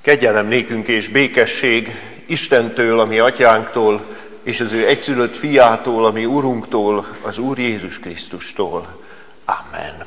Kegyelem nékünk és békesség Istentől, a mi atyánktól, és az ő egyszülött fiától, a mi Urunktól, az Úr Jézus Krisztustól. Amen.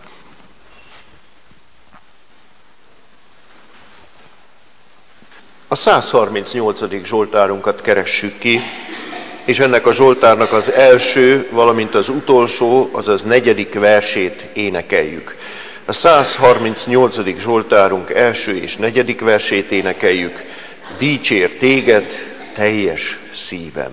A 138. Zsoltárunkat keressük ki, és ennek a Zsoltárnak az első, valamint az utolsó, azaz 4. versét énekeljük. A 138. Zsoltárunk első és 4. versét énekeljük. Dicsér téged, teljes szívem.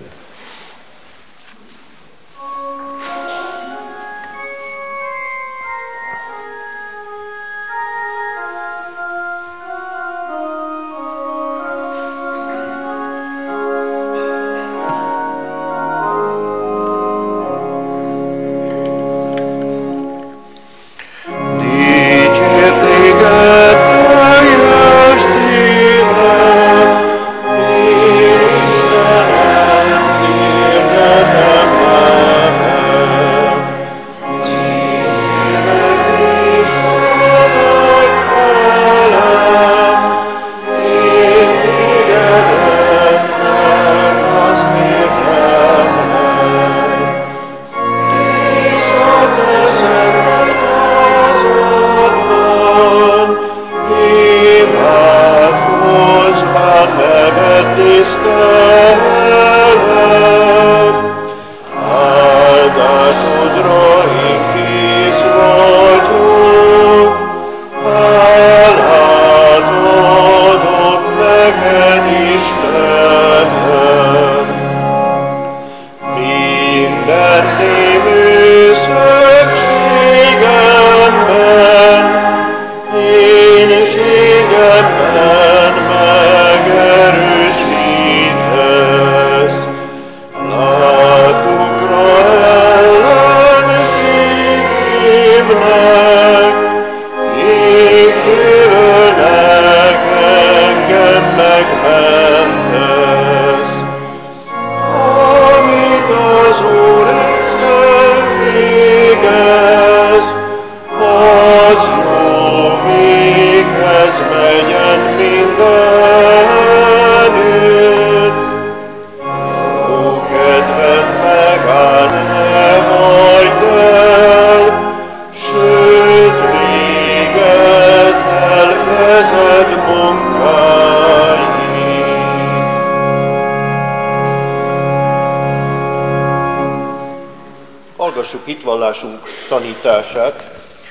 Hallgassuk hitvallásunk tanítását.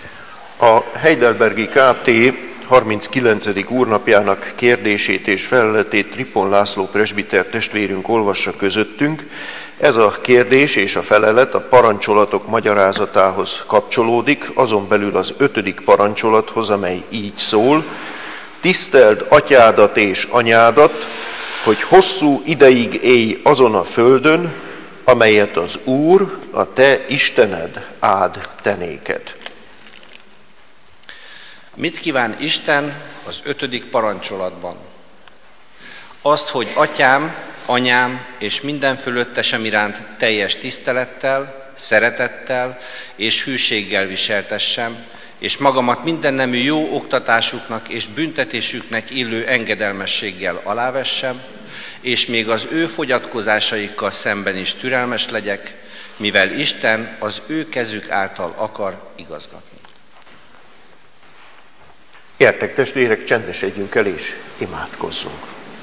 A Heidelbergi KT 39. úrnapjának kérdését és feleletét Tripon László presbiter testvérünk olvassa közöttünk. Ez a kérdés és a felelet a parancsolatok magyarázatához kapcsolódik, azon belül az 5. parancsolathoz, amely így szól: tiszteld atyádat és anyádat, hogy hosszú ideig élj azon a földön, amelyet az Úr, a te Istened áld te néked. Mit kíván Isten az 5. parancsolatban? Azt, hogy atyám, anyám és minden fölöttesem iránt teljes tisztelettel, szeretettel és hűséggel viseltessem, és magamat mindennemű jó oktatásuknak és büntetésüknek illő engedelmességgel alávessem, és még az ő fogyatkozásaikkal szemben is türelmes legyek, mivel Isten az ő kezük által akar igazgatni. Gyertek testvérek, csendesedjünk el és imádkozzunk.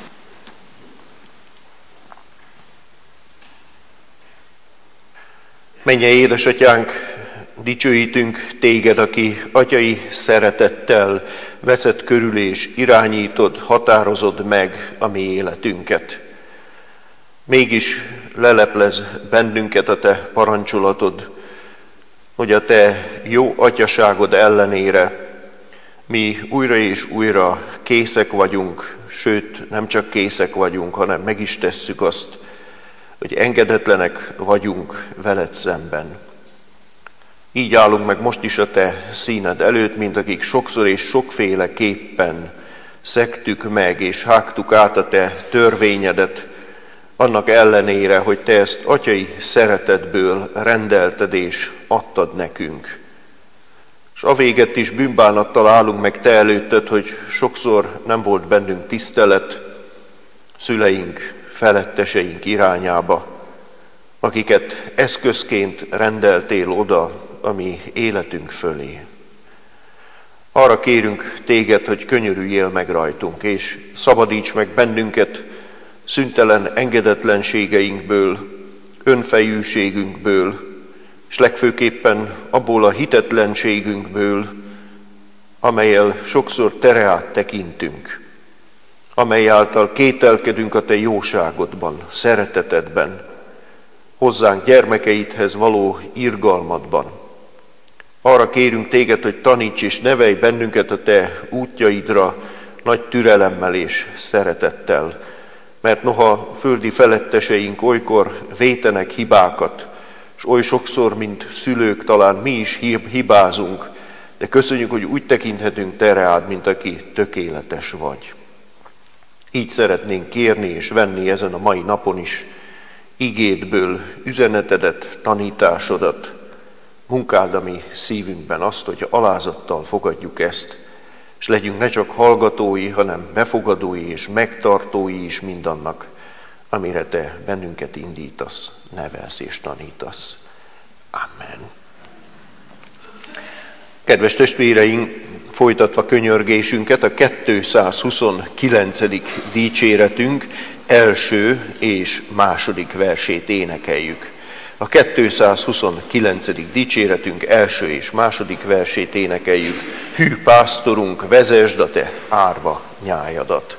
Mennyei édesatyánk, dicsőítünk téged, aki atyai szeretettel veszed körül és irányítod, határozod meg a mi életünket. Mégis leleplez bennünket a te parancsolatod, hogy a te jó atyaságod ellenére mi újra és újra készek vagyunk, sőt nem csak készek vagyunk, hanem meg is tesszük azt, hogy engedetlenek vagyunk veled szemben. Így állunk meg most is a te színed előtt, mint akik sokszor és sokféleképpen szegtük meg és hágtuk át a te törvényedet, annak ellenére, hogy te ezt atyai szeretetből rendelted és adtad nekünk. és a véget is bűnbánattal állunk meg te előtted, hogy sokszor nem volt bennünk tisztelet szüleink, feletteseink irányába, akiket eszközként rendeltél oda a mi életünk fölé. Arra kérünk téged, hogy könyörüljél meg rajtunk, és szabadíts meg bennünket szüntelen engedetlenségeinkből, önfejűségünkből, és legfőképpen abból a hitetlenségünkből, amellyel sokszor tereát tekintünk, amely által kételkedünk a te jóságodban, szeretetedben, hozzánk gyermekeidhez való irgalmadban. Arra kérünk téged, hogy taníts és nevelj bennünket a te útjaidra nagy türelemmel és szeretettel, mert noha földi feletteseink olykor vétenek hibákat, és oly sokszor, mint szülők, talán mi is hibázunk, de köszönjük, hogy úgy tekinthetünk te rád, mint aki tökéletes vagy. Így szeretnénk kérni és venni ezen a mai napon is igédből üzenetedet, tanításodat, munkáld a mi szívünkben azt, hogy alázattal fogadjuk ezt, és legyünk ne csak hallgatói, hanem befogadói és megtartói is mindannak, amire te bennünket indítasz, nevelsz és tanítasz. Amen. Kedves testvéreink, folytatva könyörgésünket, a 229. dicséretünk első és második versét énekeljük. A 229. dicséretünk első és második versét énekeljük. Hű pásztorunk, vezesd a te árva nyájadat.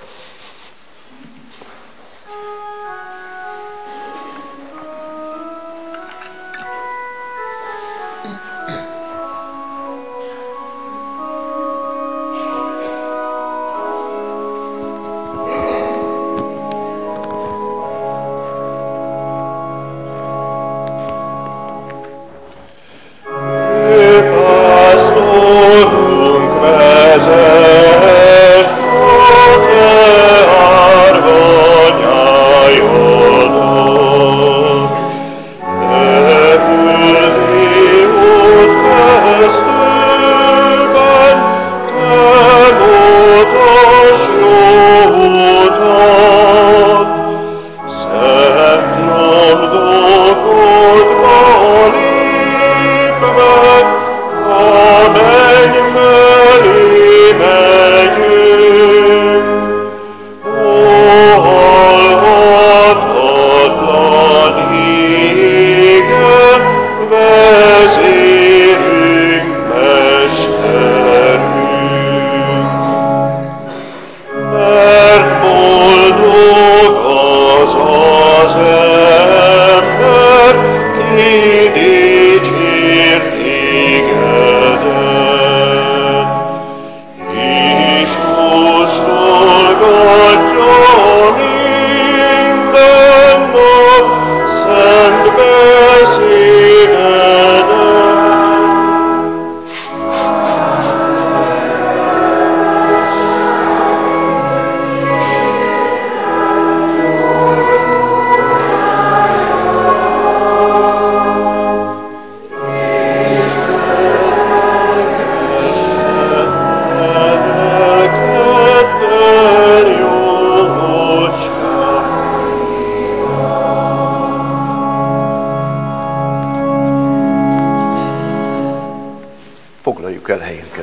Foglaljuk el helyünket.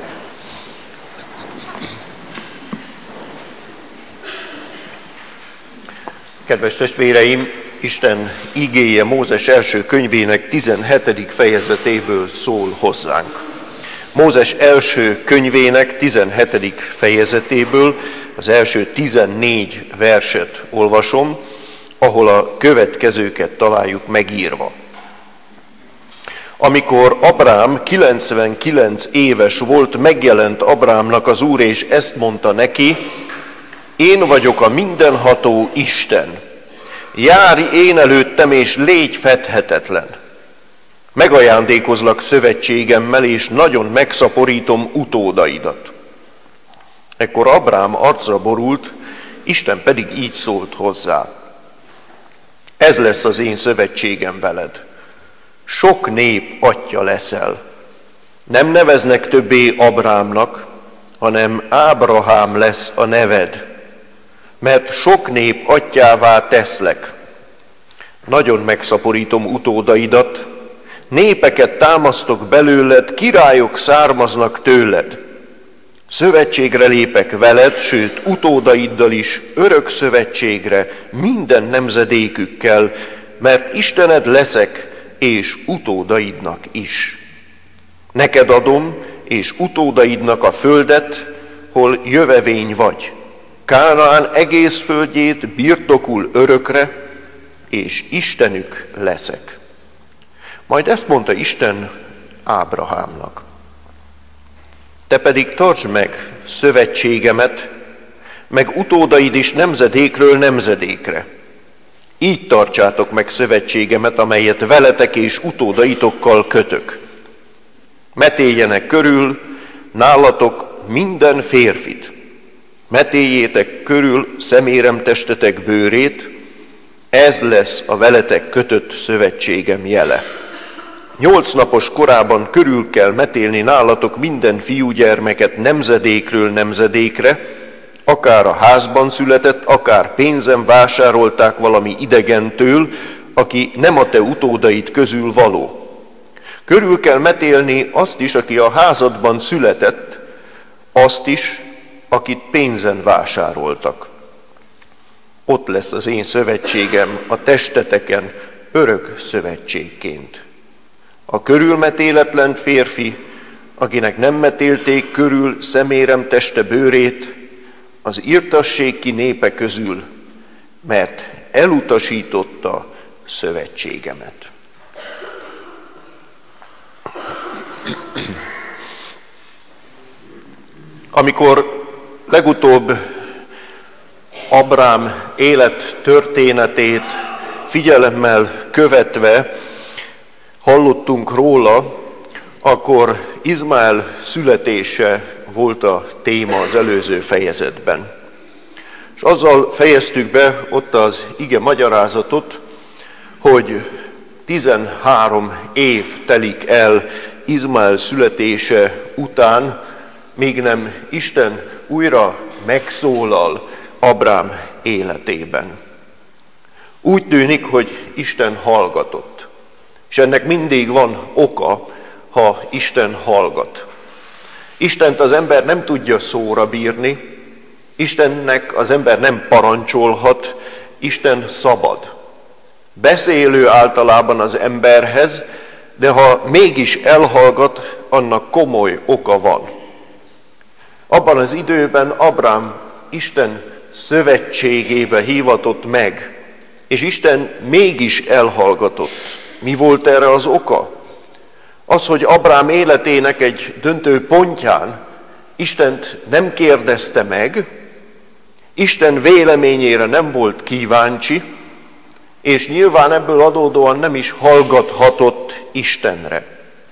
Kedves testvéreim, Isten igéje Mózes első könyvének 17. fejezetéből szól hozzánk. Mózes első könyvének 17. fejezetéből az első 14 verset olvasom, ahol a következőket találjuk megírva. Amikor Abrám 99 éves volt, megjelent Abrámnak az Úr, és ezt mondta neki: én vagyok a mindenható Isten. Járj én előttem, és légy fedhetetlen. Megajándékozlak szövetségemmel, és nagyon megszaporítom utódaidat. Ekkor Abrám arcra borult, Isten pedig így szólt hozzá: ez lesz az én szövetségem veled. Sok nép atyja leszel. Nem neveznek többé Abrámnak, hanem Ábrahám lesz a neved, mert sok nép atyjává teszlek. Nagyon megszaporítom utódaidat, népeket támasztok belőled, királyok származnak tőled. Szövetségre lépek veled, sőt utódaiddal is, örök szövetségre, minden nemzedékükkel, mert Istened leszek, és utódaidnak is. Neked adom, és utódaidnak a földet, hol jövevény vagy. Kánaán egész földjét birtokul örökre, és Istenük leszek. Majd ezt mondta Isten Ábrahámnak. Te pedig tartsd meg szövetségemet, meg utódaid is nemzedékről nemzedékre. Így tartsátok meg szövetségemet, amelyet veletek és utódaitokkal kötök. Metéljenek körül nálatok minden férfit. Metéljétek körül szeméremtestetek bőrét, ez lesz a veletek kötött szövetségem jele. 8 napos korában körül kell metélni nálatok minden fiúgyermeket nemzedékről nemzedékre, akár a házban született, akár pénzen vásárolták valami idegentől, aki nem a te utódaid közül való. Körül kell metélni azt is, aki a házadban született, azt is, akit pénzen vásároltak. Ott lesz az én szövetségem a testeteken örök szövetségként. A körülmetéletlen férfi, akinek nem metélték körül szemérem teste bőrét, az irtassék ki népe közül, mert elutasította szövetségemet. Amikor legutóbb Abrám élettörténetét figyelemmel követve hallottunk róla, akkor Izmael születése volt a téma az előző fejezetben. És azzal fejeztük be ott az ige magyarázatot, hogy 13 év telik el Izmael születése után, még nem Isten újra megszólal Abrám életében. Úgy tűnik, hogy Isten hallgatott. És ennek mindig van oka, ha Isten hallgat. Istent az ember nem tudja szóra bírni, Istennek az ember nem parancsolhat, Isten szabad. Beszélő általában az emberhez, de ha mégis elhallgat, annak komoly oka van. Abban az időben Abrám Isten szövetségébe hívatott meg, és Isten mégis elhallgatott. Mi volt erre az oka? Az, hogy Abrám életének egy döntő pontján Istent nem kérdezte meg, Isten véleményére nem volt kíváncsi, és nyilván ebből adódóan nem is hallgathatott Istenre.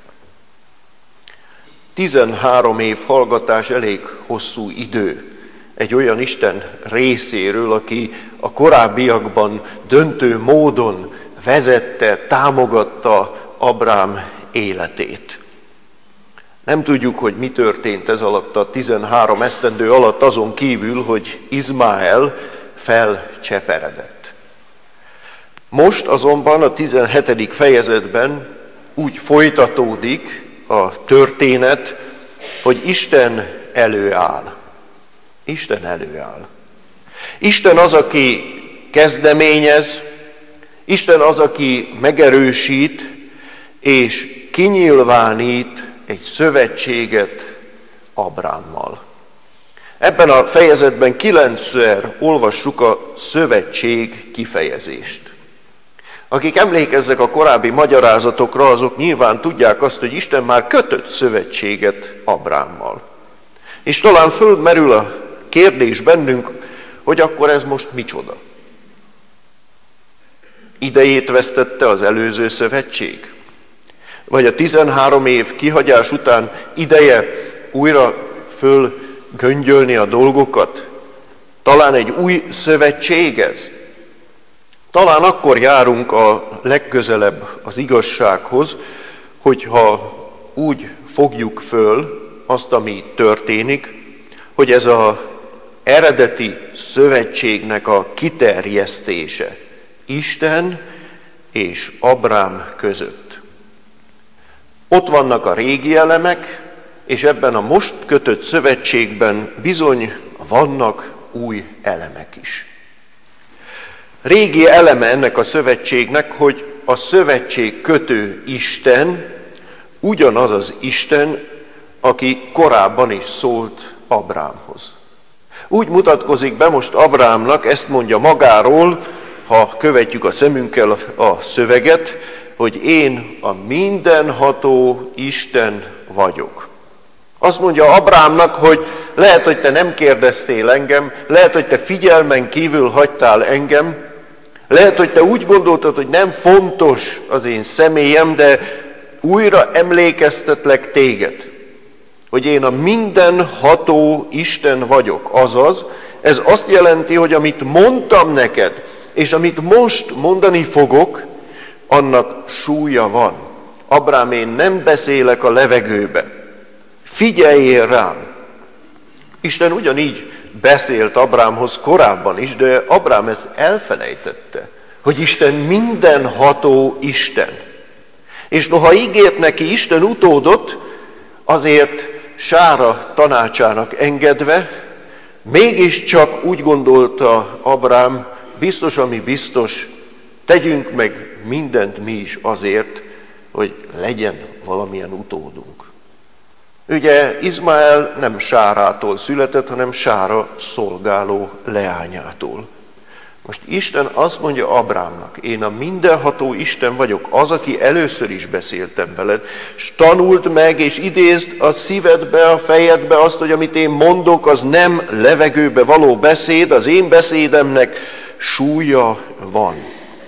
13 év hallgatás elég hosszú idő egy olyan Isten részéről, aki a korábbiakban döntő módon vezette, támogatta Abrám életét. Nem tudjuk, hogy mi történt ez alatt a 13 esztendő alatt, azon kívül, hogy Izmael felcseperedett. Most azonban a 17. fejezetben úgy folytatódik a történet, hogy Isten előáll. Isten előáll. Isten az, aki kezdeményez, Isten az, aki megerősít és kinyilvánít egy szövetséget Abrámmal. Ebben a fejezetben 9-szer olvassuk a szövetség kifejezést. Akik emlékeznek a korábbi magyarázatokra, azok nyilván tudják azt, hogy Isten már kötött szövetséget Abrámmal. És talán fölmerül a kérdés bennünk, hogy akkor ez most micsoda? Idejét vesztette az előző szövetség? Vagy a 13 év kihagyás után ideje újra fölgöngyölni a dolgokat? Talán egy új szövetség ez? Talán akkor járunk a legközelebb az igazsághoz, hogyha úgy fogjuk föl azt, ami történik, hogy ez az eredeti szövetségnek a kiterjesztése Isten és Abrám között. Ott vannak a régi elemek, és ebben a most kötött szövetségben bizony vannak új elemek is. Régi eleme ennek a szövetségnek, hogy a szövetség kötő Isten ugyanaz az Isten, aki korábban is szólt Abrámhoz. Úgy mutatkozik be most Abrámnak, ezt mondja magáról, ha követjük a szemünkkel a szöveget, hogy én a mindenható Isten vagyok. Azt mondja Abrámnak, hogy lehet, hogy te nem kérdeztél engem, lehet, hogy te figyelmen kívül hagytál engem, lehet, hogy te úgy gondoltad, hogy nem fontos az én személyem, de újra emlékeztetlek téged, hogy én a mindenható Isten vagyok. Azaz, ez azt jelenti, hogy amit mondtam neked, és amit most mondani fogok, annak súlya van. Abrám, én nem beszélek a levegőbe. Figyeljél rám! Isten ugyanígy beszélt Abrámhoz korábban is, de Abrám ezt elfelejtette, hogy Isten mindenható Isten. És noha ígért neki Isten utódot, azért Sára tanácsának engedve, mégiscsak úgy gondolta Abrám, biztos, ami biztos, tegyünk meg mindent mi is azért, hogy legyen valamilyen utódunk. Ugye Izmael nem Sárától született, hanem Sára szolgáló leányától. Most Isten azt mondja Abrámnak, én a mindenható Isten vagyok, az, aki először is beszéltem veled, s tanuld meg, és idézd a szívedbe, a fejedbe azt, hogy amit én mondok, az nem levegőbe való beszéd, az én beszédemnek súlya van.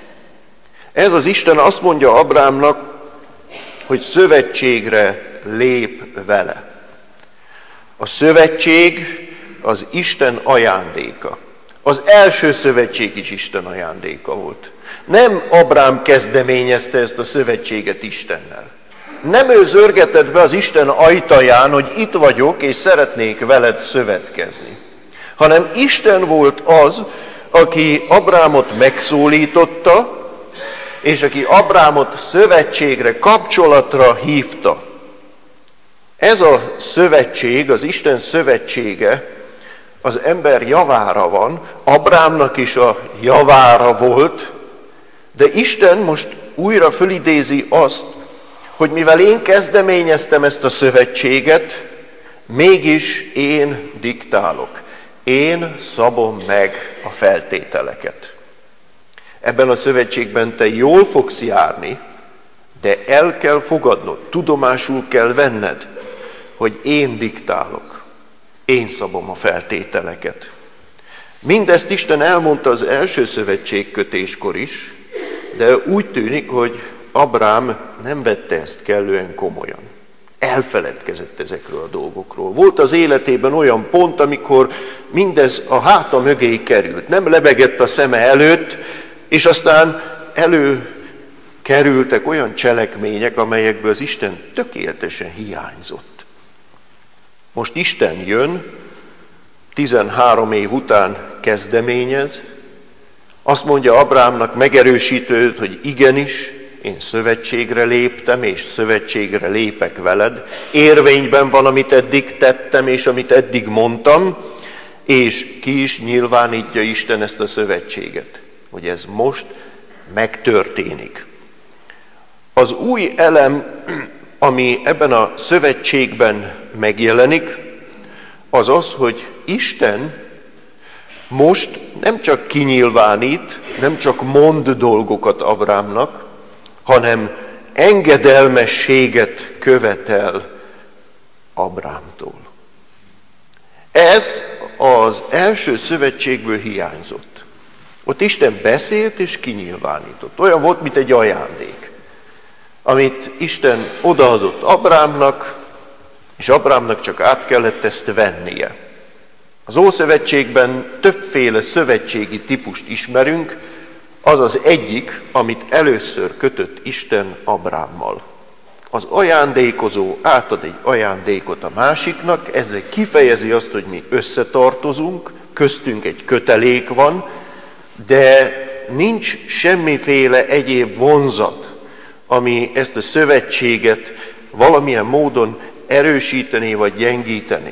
Ez az Isten azt mondja Abrámnak, hogy szövetségre lép vele. A szövetség az Isten ajándéka. Az első szövetség is Isten ajándéka volt. Nem Abrám kezdeményezte ezt a szövetséget Istennel. Nem ő zörgetett be az Isten ajtaján, hogy itt vagyok, és szeretnék veled szövetkezni. Hanem Isten volt az, aki Abrámot megszólította, és aki Abrámot szövetségre, kapcsolatra hívta. Ez a szövetség, az Isten szövetsége az ember javára van, Abrámnak is a javára volt, de Isten most újra fölidézi azt, hogy mivel én kezdeményeztem ezt a szövetséget, mégis én diktálok, én szabom meg a feltételeket. Ebben a szövetségben te jól fogsz járni, de el kell fogadnod, tudomásul kell venned, hogy én diktálok, én szabom a feltételeket. Mindezt Isten elmondta az első szövetségkötéskor is, de úgy tűnik, hogy Abrám nem vette ezt kellően komolyan. Elfeledkezett ezekről a dolgokról. Volt az életében olyan pont, amikor mindez a háta mögé került, nem lebegett a szeme előtt, és aztán előkerültek olyan cselekmények, amelyekből az Isten tökéletesen hiányzott. Most Isten jön, 13 év után kezdeményez, azt mondja Abrámnak megerősítőt, hogy igenis, én szövetségre léptem, és szövetségre lépek veled. Érvényben van, amit eddig tettem, és amit eddig mondtam, és ki is nyilvánítja Isten ezt a szövetséget, hogy ez most megtörténik. Az új elem, ami ebben a szövetségben megjelenik, az az, hogy Isten most nem csak kinyilvánít, nem csak mond dolgokat Abrámnak, hanem engedelmességet követel Abrámtól. Ez az első szövetségből hiányzott. Ott Isten beszélt és kinyilvánított. Olyan volt, mint egy ajándék, amit Isten odaadott Abrámnak, és Abrámnak csak át kellett ezt vennie. Az Ószövetségben többféle szövetségi típust ismerünk, az az egyik, amit először kötött Isten Abrámmal. Az ajándékozó átad egy ajándékot a másiknak, ezzel kifejezi azt, hogy mi összetartozunk, köztünk egy kötelék van, de nincs semmiféle egyéb vonzat, ami ezt a szövetséget valamilyen módon erősítené vagy gyengítené.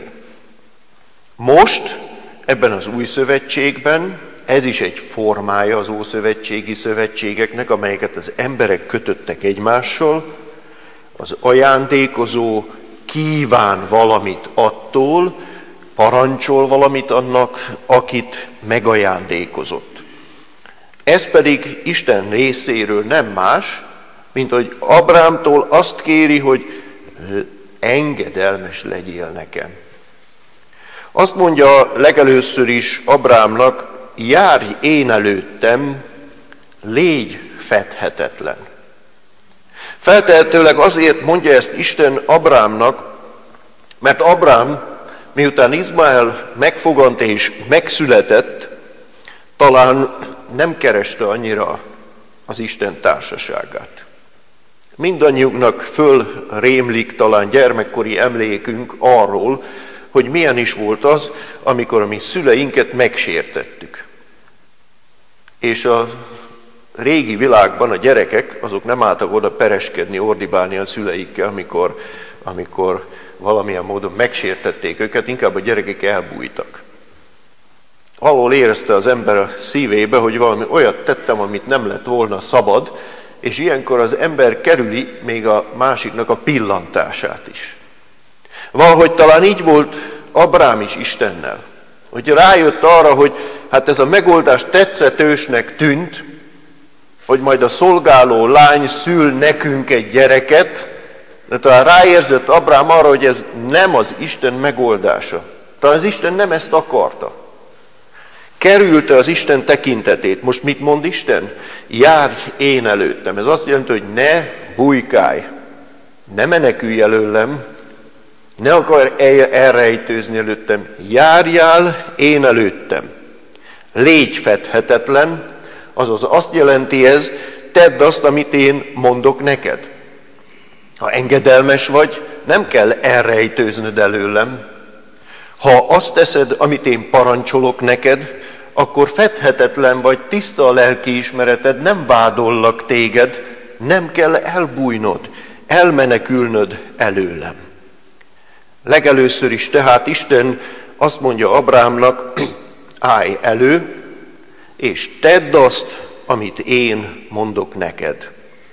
Most, ebben az új szövetségben, ez is egy formája az ószövetségi szövetségeknek, amelyeket az emberek kötöttek egymással. Az ajándékozó kíván valamit attól, parancsol valamit annak, akit megajándékozott. Ez pedig Isten részéről nem más, mint hogy Ábrámtól azt kéri, hogy engedelmes legyél nekem. Azt mondja legelőször is Ábrámnak, járj én előttem, légy fedhetetlen. Feltehetőleg azért mondja ezt Isten Ábrámnak, mert Ábrám, miután Izmael megfogant és megszületett, talán nem kereste annyira az Isten társaságát. Mindannyiunknak fölrémlik talán gyermekkori emlékünk arról, hogy milyen is volt az, amikor a mi szüleinket megsértettük. És a régi világban a gyerekek, azok nem álltak oda pereskedni, ordibálni a szüleikkel, amikor valamilyen módon megsértették őket, inkább a gyerekek elbújtak. Valahol érezte az ember a szívébe, hogy valami olyat tettem, amit nem lett volna szabad, és ilyenkor az ember kerüli még a másiknak a pillantását is. Valahogy talán így volt Ábrám is Istennel, hogy rájött arra, hogy hát ez a megoldás tetszetősnek tűnt, hogy majd a szolgáló lány szül nekünk egy gyereket, de talán ráérzett Ábrám arra, hogy ez nem az Isten megoldása. Talán az Isten nem ezt akarta. Kerülte az Isten tekintetét. Most mit mond Isten? Járj én előttem. Ez azt jelenti, hogy ne bujkálj, ne menekülj előlem, ne akarj elrejtőzni előttem. Járjál én előttem. Légy fedhetetlen, azaz azt jelenti ez, tedd azt, amit én mondok neked. Ha engedelmes vagy, nem kell elrejtőznöd előlem. Ha azt teszed, amit én parancsolok neked, akkor fedhetetlen vagy, tiszta a lelkiismereted, nem vádollak téged, nem kell elbújnod, elmenekülnöd előlem. Legelőször is tehát Isten azt mondja Ábrámnak, állj elő, és tedd azt, amit én mondok neked.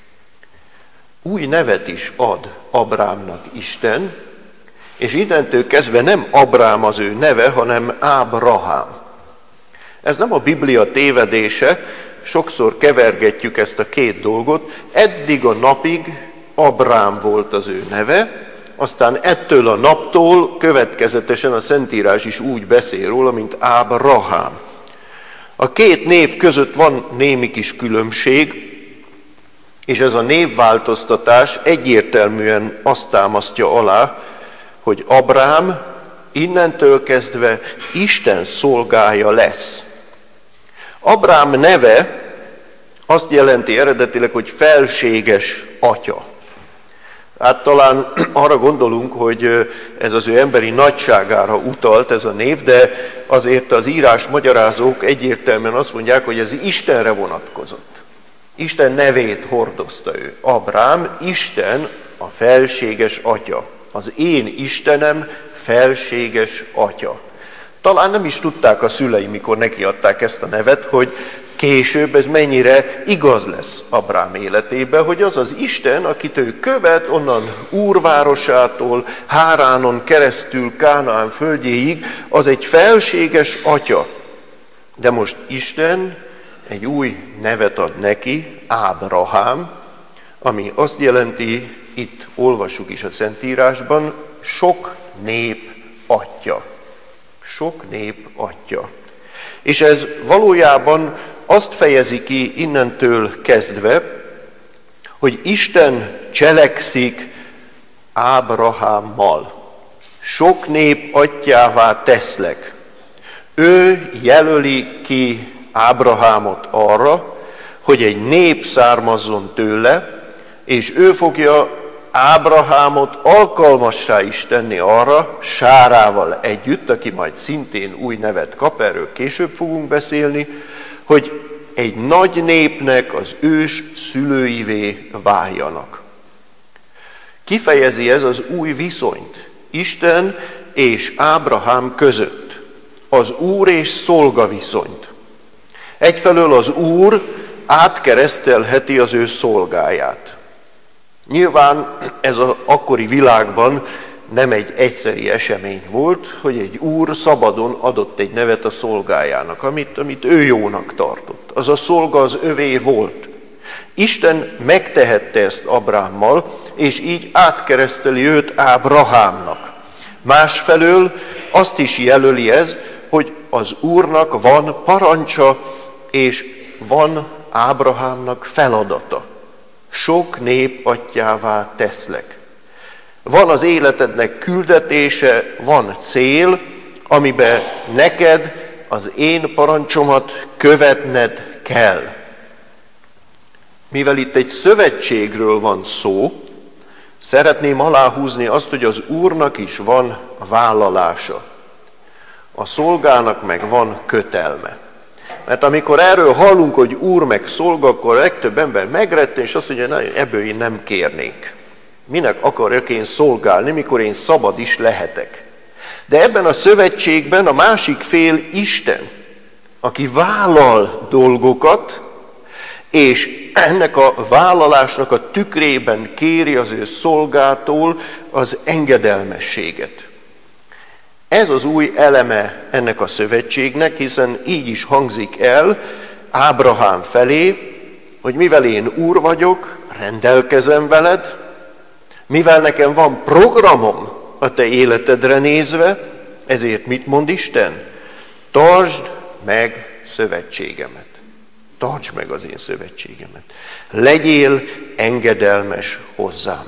Új nevet is ad Ábrámnak Isten, és innentől kezdve nem Ábrám az ő neve, hanem Ábrahám. Ez nem a Biblia tévedése, sokszor kevergetjük ezt a két dolgot. Eddig a napig Ábrám volt az ő neve, aztán ettől a naptól következetesen a Szentírás is úgy beszél róla, mint Ábrahám. A két név között van némi kis különbség, és ez a névváltoztatás egyértelműen azt támasztja alá, hogy Ábrám innentől kezdve Isten szolgája lesz. Ábrám neve azt jelenti eredetileg, hogy felséges atya. Hát talán arra gondolunk, hogy ez az ő emberi nagyságára utalt ez a név, de azért az írás magyarázók egyértelműen azt mondják, hogy ez Istenre vonatkozott. Isten nevét hordozta ő. Ábrám, Isten a felséges atya. Az én Istenem felséges atya. Talán nem is tudták a szülei, mikor nekiadták ezt a nevet, hogy később ez mennyire igaz lesz Ábrám életébe, hogy az az Isten, akit ő követ onnan Úrvárosától, Háránon keresztül Kánaán földjéig, az egy felséges atya. De most Isten egy új nevet ad neki, Ábrahám, ami azt jelenti, itt olvassuk is a Szentírásban, sok nép atya. Sok nép atya. És ez valójában azt fejezi ki innentől kezdve, hogy Isten cselekszik Ábrahámmal. Sok nép atyává teszlek. Ő jelöli ki Ábrahámot arra, hogy egy nép származzon tőle, és ő fogja Ábrahámot alkalmassá is tenni arra, Sárával együtt, aki majd szintén új nevet kap, erről később fogunk beszélni, hogy egy nagy népnek az ős szülőivé váljanak. Kifejezi ez az új viszonyt Isten és Ábrahám között, az úr és szolga viszonyt. Egyfelől az úr átkeresztelheti az ő szolgáját. Nyilván ez az akkori világban nem egy egyszeri esemény volt, hogy egy úr szabadon adott egy nevet a szolgájának, amit ő jónak tartott. Az a szolga az övé volt. Isten megtehette ezt Ábrahámmal, és így átkereszteli őt Ábrahámnak. Másfelől azt is jelöli ez, hogy az Úrnak van parancsa, és van Ábrahámnak feladata. Sok nép atyjává teszlek. Van az életednek küldetése, van cél, amiben neked az én parancsomat követned kell. Mivel itt egy szövetségről van szó, szeretném aláhúzni azt, hogy az Úrnak is van vállalása. A szolgának meg van kötelme. Mert amikor erről hallunk, hogy úr meg szolga, akkor a legtöbb ember megretten, és azt mondja, hogy ebből én nem kérnék. Minek akarok én szolgálni, mikor én szabad is lehetek? De ebben a szövetségben a másik fél Isten, aki vállal dolgokat, és ennek a vállalásnak a tükrében kéri az ő szolgától az engedelmességet. Ez az új eleme ennek a szövetségnek, hiszen így is hangzik el Ábrahám felé, hogy mivel én úr vagyok, rendelkezem veled, mivel nekem van programom a te életedre nézve, ezért mit mond Isten? Tartsd meg szövetségemet. Tartsd meg az én szövetségemet. Legyél engedelmes hozzám.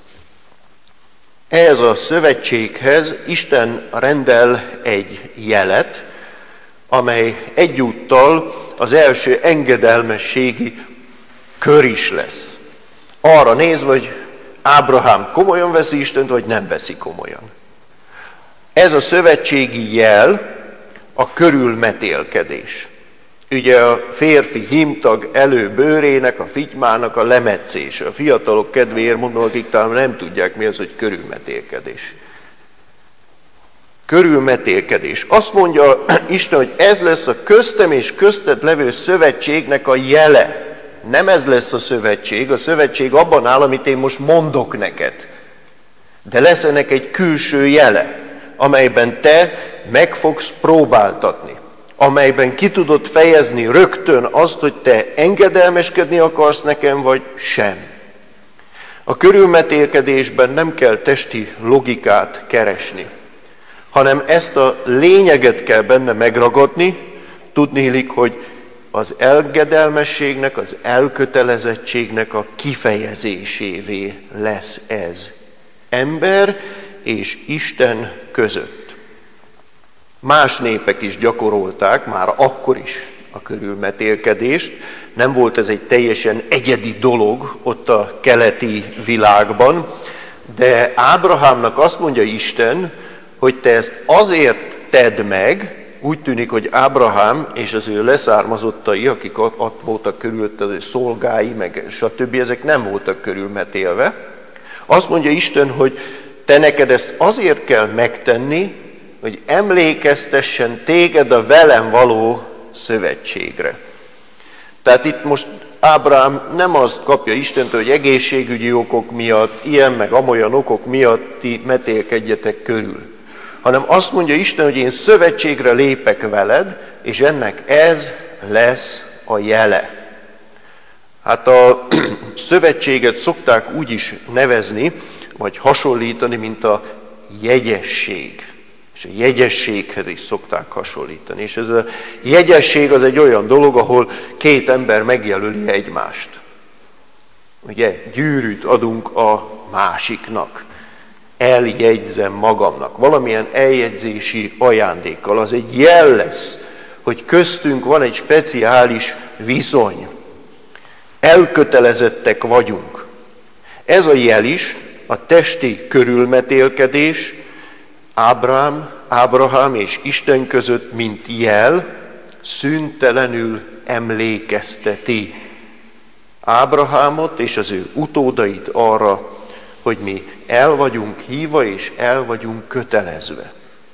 Ehhez a szövetséghez Isten rendel egy jelet, amely egyúttal az első engedelmességi kör is lesz. Arra nézve, hogy Ábrahám komolyan veszi Istent, vagy nem veszi komolyan. Ez a szövetségi jel a körülmetélkedés. Ugye a férfi hímtag előbőrének, a figymának a lemetszése. A fiatalok kedvéért mondom, akik talán nem tudják, mi az, hogy körülmetélkedés. Körülmetélkedés. Azt mondja Isten, hogy ez lesz a köztem és közted levő szövetségnek a jele. Nem ez lesz a szövetség abban áll, amit én most mondok neked. De lesz ennek egy külső jele, amelyben te meg fogsz próbáltatni. Amelyben ki tudod fejezni rögtön azt, hogy te engedelmeskedni akarsz nekem, vagy sem. A körülmetélkedésben nem kell testi logikát keresni, hanem ezt a lényeget kell benne megragadni, tudniillik, hogy az engedelmességnek, az elkötelezettségnek a kifejezésévé lesz ez. Ember és Isten között. Más népek is gyakorolták, már akkor is a körülmetélkedést. Nem volt ez egy teljesen egyedi dolog ott a keleti világban, de Ábrahámnak azt mondja Isten, hogy te ezt azért tedd meg, úgy tűnik, hogy Ábrahám és az ő leszármazottai, akik ott voltak körülötte, az ő szolgái, meg stb., ezek nem voltak körülmetélve. Azt mondja Isten, hogy te neked ezt azért kell megtenni, hogy emlékeztessen téged a velem való szövetségre. Tehát itt most Ábrahám nem azt kapja Istentől, hogy egészségügyi okok miatt, ilyen meg amolyan okok miatt ti metélkedjetek körül. Hanem azt mondja Isten, hogy én szövetségre lépek veled, és ennek ez lesz a jele. Hát a szövetséget szokták úgy is nevezni, vagy hasonlítani, mint a jegyesség. És a jegyességhez is szokták hasonlítani. És ez a jegyesség az egy olyan dolog, ahol két ember megjelöli egymást. Ugye, gyűrűt adunk a másiknak. Eljegyzem magamnak. Valamilyen eljegyzési ajándékkal. Az egy jel lesz, hogy köztünk van egy speciális viszony. Elkötelezettek vagyunk. Ez a jel is a testi körülmetélkedés Ábrahám és Isten között, mint jel, szüntelenül emlékezteti Ábrahámot és az ő utódait arra, hogy mi el vagyunk hívva és el vagyunk kötelezve.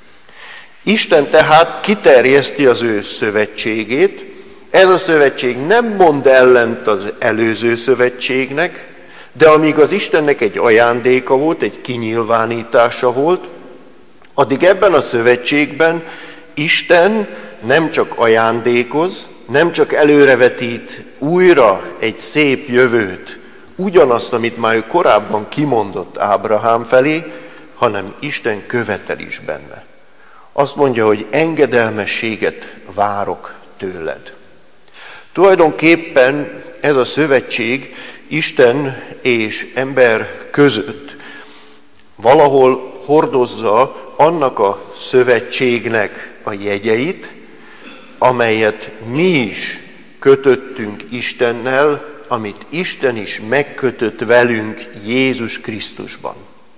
Isten tehát kiterjeszti az ő szövetségét. Ez a szövetség nem mond ellent az előző szövetségnek, de amíg az Istennek egy ajándéka volt, egy kinyilvánítása volt, addig ebben a szövetségben Isten nem csak ajándékoz, nem csak előrevetít újra egy szép jövőt, ugyanazt, amit már ő korábban kimondott Ábrahám felé, hanem Isten követel is benne. Azt mondja, hogy engedelmességet várok tőled. Tulajdonképpen ez a szövetség Isten és ember között valahol hordozza annak a szövetségnek a jegyeit, amelyet mi is kötöttünk Istennel, amit Isten is megkötött velünk Jézus Krisztusban.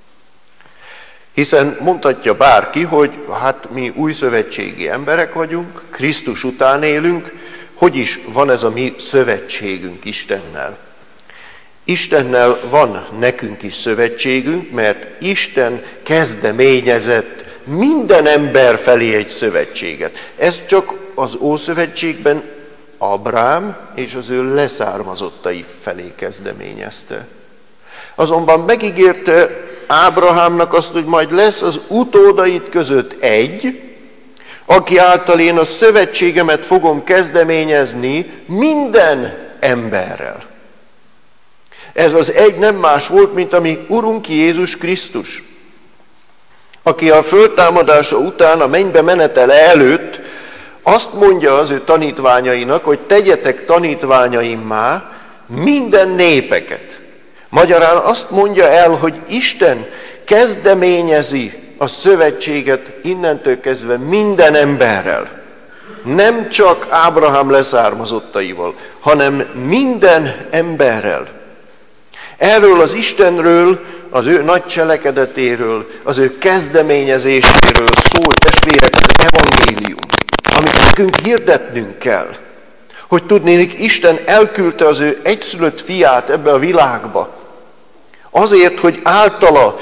Hiszen mondhatja bárki, hogy hát mi újszövetségi emberek vagyunk, Krisztus után élünk, hogy is van ez a mi szövetségünk Istennel? Istennel van nekünk is szövetségünk, mert Isten kezdeményezett minden ember felé egy szövetséget. Ez csak az Ószövetségben Ábrahám és az ő leszármazottai felé kezdeményezte. Azonban megígérte Ábrahámnak azt, hogy majd lesz az utódait között egy, aki által én a szövetségemet fogom kezdeményezni minden emberrel. Ez az egy nem más volt, mint a mi Urunk Jézus Krisztus, aki a föltámadása után, a mennybe menetele előtt azt mondja az ő tanítványainak, hogy tegyetek tanítványaimmá minden népeket. Magyarán azt mondja el, hogy Isten kezdeményezi a szövetséget innentől kezdve minden emberrel. Nem csak Ábrahám leszármazottaival, hanem minden emberrel. Erről az Istenről, az ő nagy cselekedetéről, az ő kezdeményezéséről szól, testvérek, az evangélium, amit nekünk hirdetnünk kell. Hogy tudnélik, Isten elküldte az ő egyszülött fiát ebbe a világba, azért, hogy általa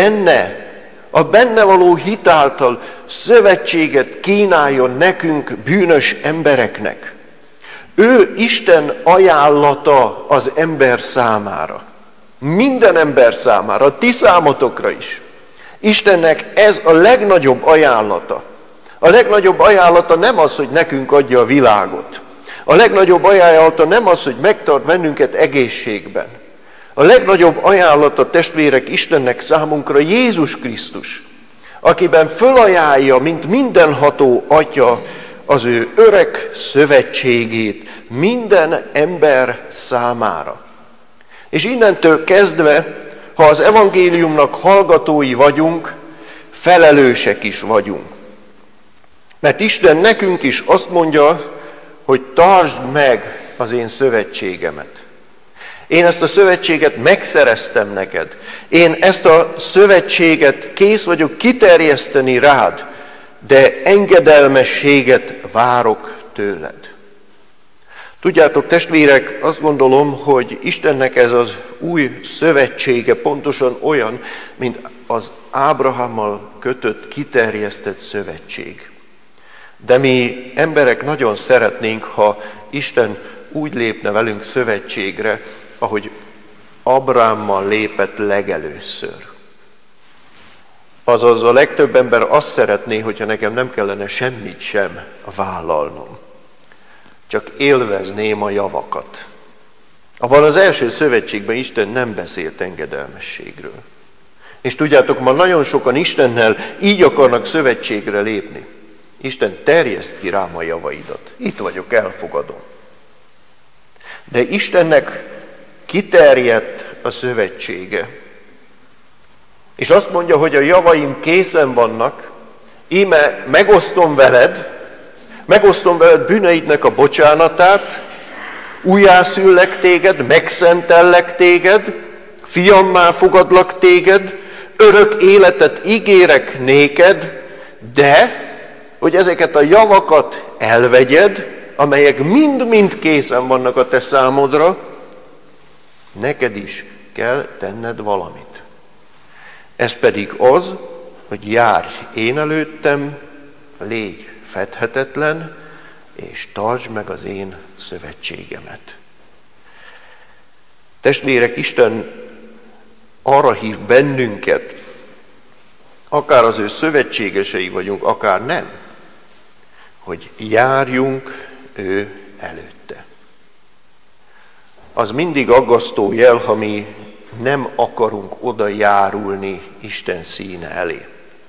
a benne való hit által szövetséget kínáljon nekünk, bűnös embereknek. Ő Isten ajánlata az ember számára. Minden ember számára, a ti számotokra is. Istennek ez a legnagyobb ajánlata. A legnagyobb ajánlata nem az, hogy nekünk adja a világot. A legnagyobb ajánlata nem az, hogy megtart bennünket egészségben. A legnagyobb ajánlata, testvérek, Istennek számunkra Jézus Krisztus, akiben fölajánlja, mint mindenható Atya, az ő öreg szövetségét minden ember számára. És innentől kezdve, ha az evangéliumnak hallgatói vagyunk, felelősek is vagyunk. Mert Isten nekünk is azt mondja, hogy tartsd meg az én szövetségemet. Én ezt a szövetséget megszereztem neked. Én ezt a szövetséget kész vagyok kiterjeszteni rád, de engedelmességet várok tőled. Tudjátok, testvérek, azt gondolom, hogy Istennek ez az új szövetsége pontosan olyan, mint az Ábrahámmal kötött, kiterjesztett szövetség. De mi emberek nagyon szeretnénk, ha Isten úgy lépne velünk szövetségre, ahogy Ábrahámmal lépett legelőször. Azaz a legtöbb ember azt szeretné, hogyha nekem nem kellene semmit sem vállalnom. Csak élvezném a javakat. Abban az első szövetségben Isten nem beszélt engedelmességről. És tudjátok, ma nagyon sokan Istennel így akarnak szövetségre lépni. Isten, terjeszt ki rám a javaidat. Itt vagyok, elfogadom. De Istennek kiterjedt a szövetsége. És azt mondja, hogy a javaim készen vannak, íme megosztom veled bűneidnek a bocsánatát, újjászüllek téged, megszentellek téged, fiammá fogadlak téged, örök életet ígérek néked, de hogy ezeket a javakat elvegyed, amelyek mind-mind készen vannak a te számodra, neked is kell tenned valamit. Ez pedig az, hogy járj én előttem, légy fedhetetlen, és tartsd meg az én szövetségemet. Testvérek, Isten arra hív bennünket, akár az ő szövetségesei vagyunk, akár nem, hogy járjunk ő előtte. Az mindig aggasztó jel, ha mi nem akarunk oda járulni Isten színe elé.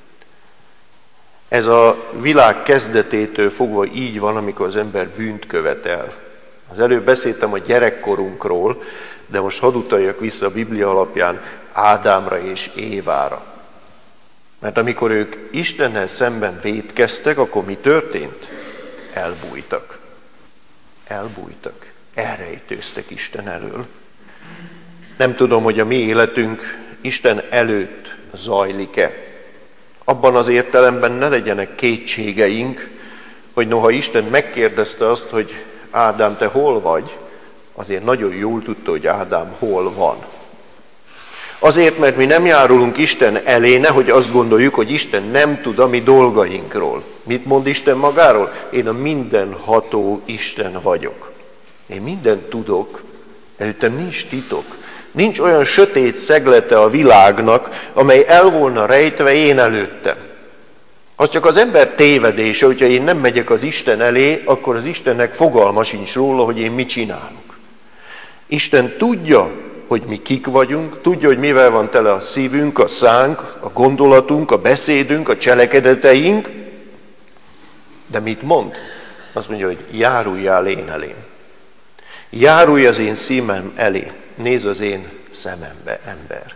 Ez a világ kezdetétől fogva így van, amikor az ember bűnt követel. Az előbb beszéltem a gyerekkorunkról, de most hadd utaljak vissza a Biblia alapján Ádámra és Évára. Mert amikor ők Istennel szemben vétkeztek, akkor mi történt? Elbújtak. Elbújtak. Elrejtőztek Isten elől. Nem tudom, hogy a mi életünk Isten előtt zajlik-e. Abban az értelemben ne legyenek kétségeink, hogy noha Isten megkérdezte azt, hogy Ádám, te hol vagy, azért nagyon jól tudta, hogy Ádám hol van. Azért, mert mi nem járulunk Isten elé, nehogy azt gondoljuk, hogy Isten nem tud a mi dolgainkról. Mit mond Isten magáról? Én a mindenható Isten vagyok. Én mindent tudok, előttem nincs titok. Nincs olyan sötét szeglete a világnak, amely el volna rejtve én előttem. Az csak az ember tévedése, hogyha én nem megyek az Isten elé, akkor az Istennek fogalma sincs róla, hogy én mit csinálok. Isten tudja, hogy mi kik vagyunk, tudja, hogy mivel van tele a szívünk, a szánk, a gondolatunk, a beszédünk, a cselekedeteink, de mit mond? Azt mondja, hogy járuljál én elém. Járulj az én szívem elé, nézz az én szemembe, ember.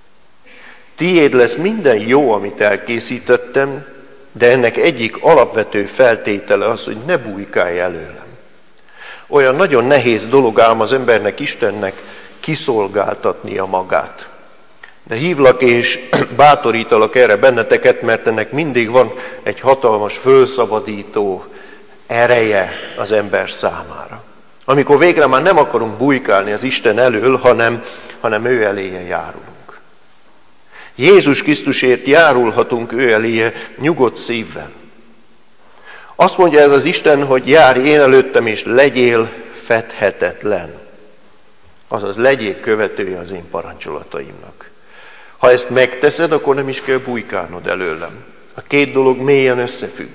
Tiéd lesz minden jó, amit elkészítettem, de ennek egyik alapvető feltétele az, hogy ne bujkálj előlem. Olyan nagyon nehéz dolog ám az embernek, Istennek kiszolgáltatnia magát. De hívlak és bátorítalak erre benneteket, mert ennek mindig van egy hatalmas fölszabadító ereje az ember számára. Amikor végre már nem akarunk bujkálni az Isten elől, hanem ő eléje járulunk. Jézus Krisztusért járulhatunk ő eléje nyugodt szívvel. Azt mondja ez az Isten, hogy járj én előttem, és legyél fedhetetlen. Azaz legyél követője az én parancsolataimnak. Ha ezt megteszed, akkor nem is kell bujkálnod előlem. A két dolog mélyen összefügg.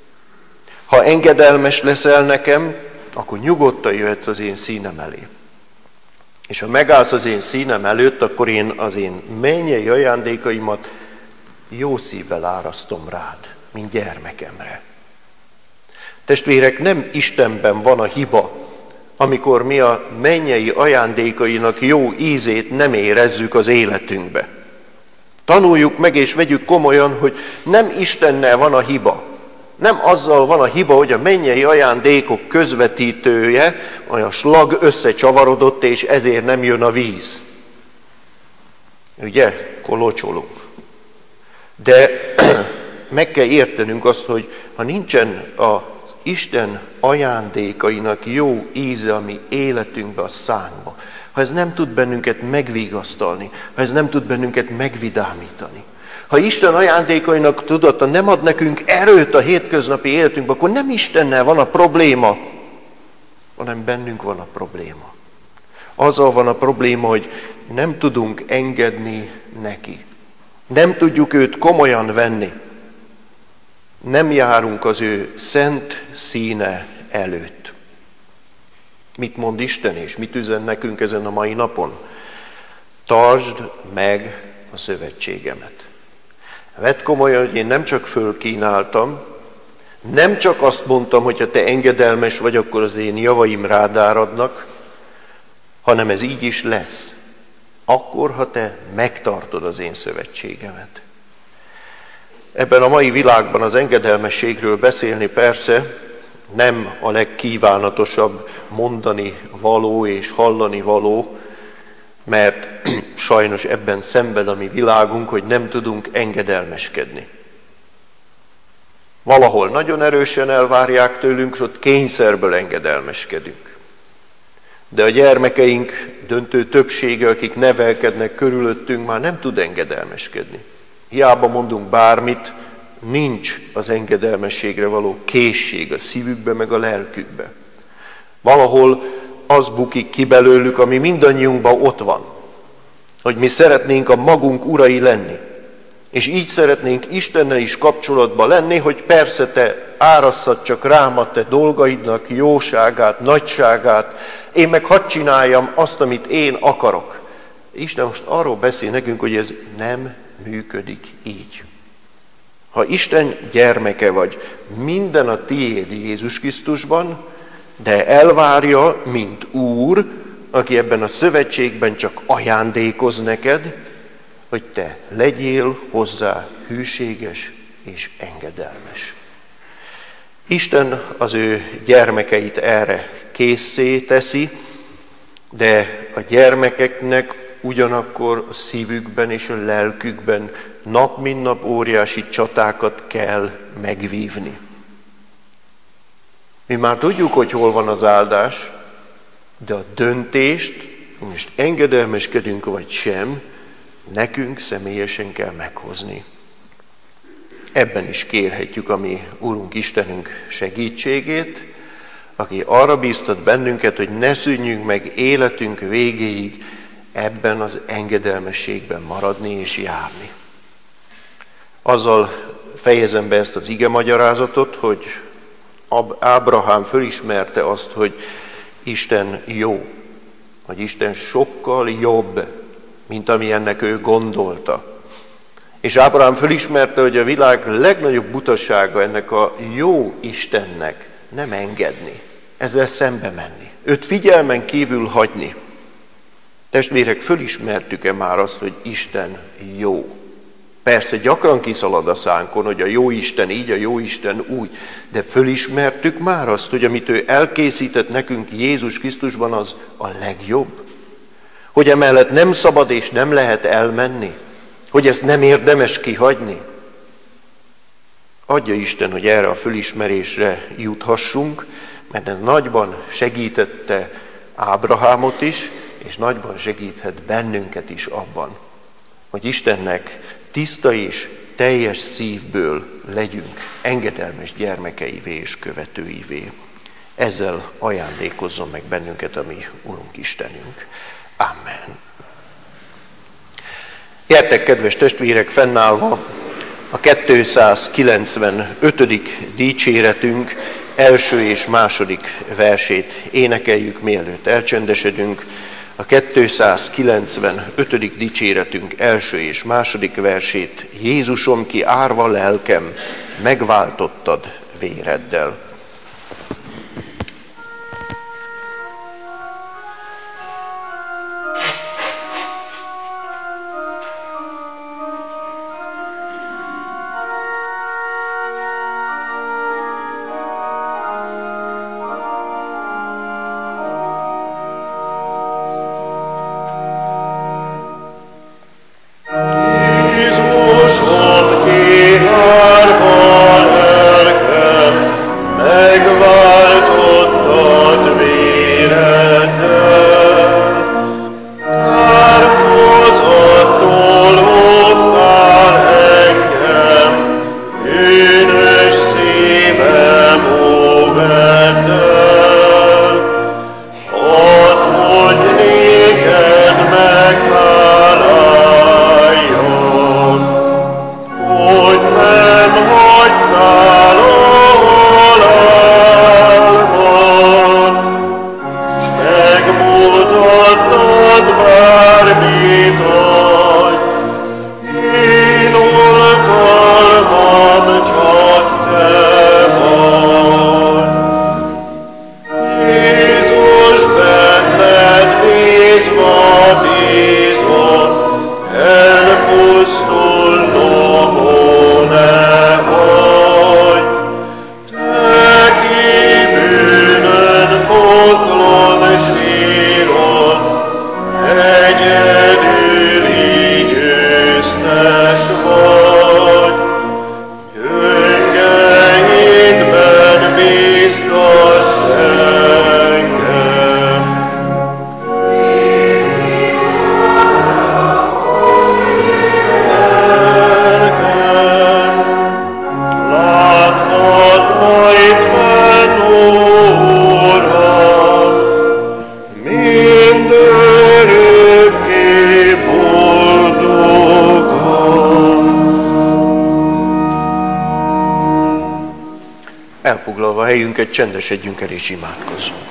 Ha engedelmes leszel nekem, akkor nyugodtan jöhetsz az én színem elé. És ha megállsz az én színem előtt, akkor én az én mennyei ajándékaimat jó szívvel árasztom rád, mint gyermekemre. Testvérek, nem Istenben van a hiba, amikor mi a mennyei ajándékainak jó ízét nem érezzük az életünkbe. Tanuljuk meg és vegyük komolyan, hogy nem Istennel van a hiba. Nem azzal van a hiba, hogy a mennyei ajándékok közvetítője, olyan slag összecsavarodott, és ezért nem jön a víz. Ugye? Kolocsolunk. De meg kell értenünk azt, hogy ha nincsen az Isten ajándékainak jó íze a mi életünkbe, a szánkba, ha ez nem tud bennünket megvigasztalni, ha ez nem tud bennünket megvidámítani, ha Isten ajándékainak tudata nem ad nekünk erőt a hétköznapi életünkben, akkor nem Istennel van a probléma, hanem bennünk van a probléma. Azzal van a probléma, hogy nem tudunk engedni neki. Nem tudjuk őt komolyan venni. Nem járunk az ő szent színe előtt. Mit mond Isten és mit üzen nekünk ezen a mai napon? Tartsd meg a szövetségemet. Vedd komolyan, hogy én nem csak fölkínáltam, nem csak azt mondtam, hogy ha te engedelmes vagy, akkor az én javaim rád áradnak, hanem ez így is lesz. Akkor, ha te megtartod az én szövetségemet. Ebben a mai világban az engedelmességről beszélni persze nem a legkívánatosabb mondani való és hallani való, mert sajnos ebben szenved a mi világunk, hogy nem tudunk engedelmeskedni. Valahol nagyon erősen elvárják tőlünk, és ott kényszerből engedelmeskedünk. De a gyermekeink döntő többsége, akik nevelkednek körülöttünk, már nem tud engedelmeskedni. Hiába mondunk bármit, nincs az engedelmességre való készség a szívükbe, meg a lelkükbe. Valahol az bukik ki belőlük, ami mindannyiunkban ott van, hogy mi szeretnénk a magunk urai lenni. És így szeretnénk Istennel is kapcsolatban lenni, hogy persze te árasszad csak rám a te dolgaidnak jóságát, nagyságát, én meg hadd csináljam azt, amit én akarok. Isten most arról beszél nekünk, hogy ez nem működik így. Ha Isten gyermeke vagy, minden a tiéd Jézus Krisztusban, de elvárja, mint Úr, aki ebben a szövetségben csak ajándékoz neked, hogy te legyél hozzá hűséges és engedelmes. Isten az ő gyermekeit erre készé teszi, de a gyermekeknek ugyanakkor a szívükben és a lelkükben nap mint nap óriási csatákat kell megvívni. Mi már tudjuk, hogy hol van az áldás, de a döntést, most engedelmeskedünk vagy sem, nekünk személyesen kell meghozni. Ebben is kérhetjük a mi Urunk Istenünk segítségét, aki arra bíztat bennünket, hogy ne szűnjünk meg életünk végéig ebben az engedelmességben maradni és járni. Azzal fejezem be ezt az igemagyarázatot, hogy Ábrahám fölismerte azt, hogy Isten jó, hogy Isten sokkal jobb, mint ami ennek ő gondolta. És Ábrahám fölismerte, hogy a világ legnagyobb butasága ennek a jó Istennek nem engedni, ezzel szembe menni, őt figyelmen kívül hagyni. Testvérek, fölismertük-e már azt, hogy Isten jó? Persze gyakran kiszalad a szánkon, hogy a jó Isten így, a jó Isten úgy, de fölismertük már azt, hogy amit ő elkészített nekünk Jézus Krisztusban, az a legjobb. Hogy emellett nem szabad és nem lehet elmenni, hogy ezt nem érdemes kihagyni. Adja Isten, hogy erre a fölismerésre juthassunk, mert ez nagyban segítette Ábrahámot is, és nagyban segíthet bennünket is abban, hogy Istennek tiszta és teljes szívből legyünk engedelmes gyermekeivé és követőivé. Ezzel ajándékozzon meg bennünket a mi Urunk Istenünk. Amen. Gyertek, kedves testvérek, fennállva a 295. dicséretünk első és második versét énekeljük, mielőtt elcsendesedünk. A 295. dicséretünk első és második versét: Jézusom, ki árva lelkem, megváltottad véreddel. Jézusom, ki árva lelkem, helyünket, csendesedjünk el és imádkozzunk.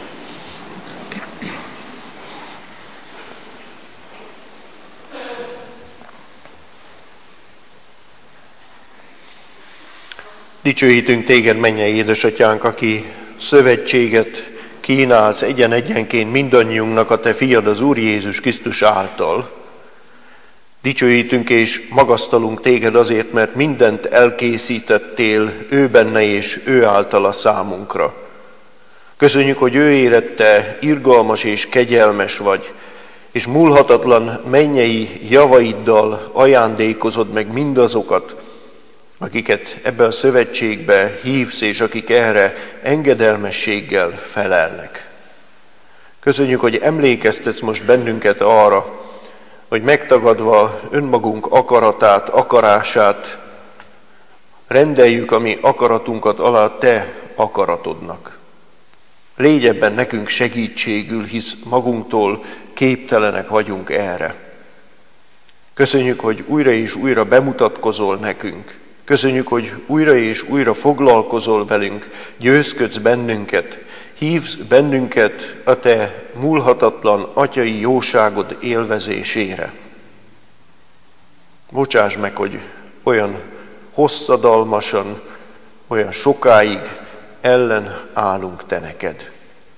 Dicsőítünk téged, mennyei édesatyánk, aki szövetséget kínálsz egyen-egyenként mindannyiunknak a te fiad, az Úr Jézus Krisztus által. Dicsőítünk és magasztalunk téged azért, mert mindent elkészítettél ő benne és ő általa számunkra. Köszönjük, hogy ő érette irgalmas és kegyelmes vagy, és múlhatatlan mennyei javaiddal ajándékozod meg mindazokat, akiket ebbe a szövetségbe hívsz, és akik erre engedelmességgel felelnek. Köszönjük, hogy emlékeztetsz most bennünket arra, hogy megtagadva önmagunk akaratát, akarását, rendeljük a mi akaratunkat alá te akaratodnak. Légy ebben nekünk segítségül, hisz magunktól képtelenek vagyunk erre. Köszönjük, hogy újra és újra bemutatkozol nekünk. Köszönjük, hogy újra és újra foglalkozol velünk, győzködsz bennünket, hívsz bennünket a te múlhatatlan atyai jóságod élvezésére. Bocsáss meg, hogy olyan hosszadalmasan, olyan sokáig ellen állunk te neked.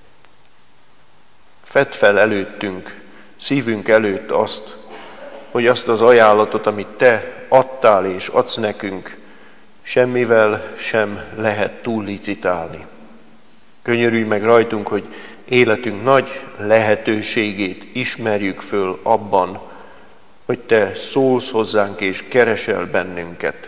Fedd fel előttünk, szívünk előtt azt, hogy azt az ajánlatot, amit te adtál és adsz nekünk, semmivel sem lehet túllicitálni. Könyörülj meg rajtunk, hogy életünk nagy lehetőségét ismerjük föl abban, hogy te szólsz hozzánk és keresel bennünket.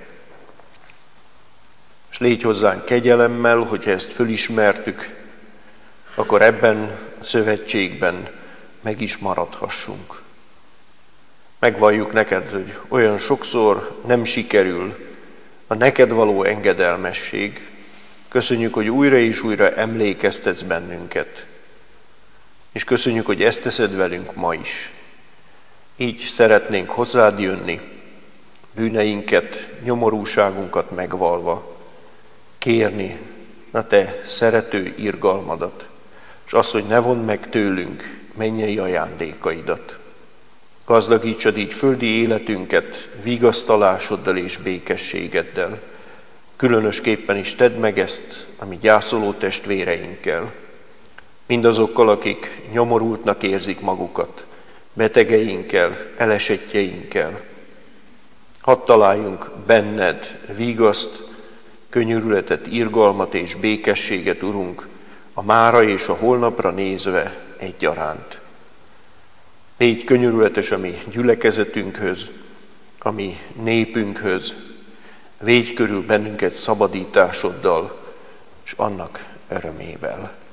És légy hozzánk kegyelemmel, hogyha ezt fölismertük, akkor ebben a szövetségben meg is maradhassunk. Megvalljuk neked, hogy olyan sokszor nem sikerül a neked való engedelmesség. Köszönjük, hogy újra és újra emlékeztetsz bennünket. És köszönjük, hogy ezt teszed velünk ma is. Így szeretnénk hozzád jönni, bűneinket, nyomorúságunkat megvalva, kérni a te szerető irgalmadat, és azt, hogy ne vondd meg tőlünk mennyei ajándékaidat. Gazdagítsad így földi életünket vigasztalásoddal és békességeddel. Különösképpen is tedd meg ezt a mi gyászoló testvéreinkkel, mindazokkal, akik nyomorultnak érzik magukat, betegeinkkel, elesettjeinkkel. Hadd találjunk benned vigaszt, könyörületet, irgalmat és békességet, Urunk, a mára és a holnapra nézve egyaránt. Légy könyörületes a mi gyülekezetünkhöz, a mi népünkhöz, védj körül bennünket szabadításoddal, és annak örömével.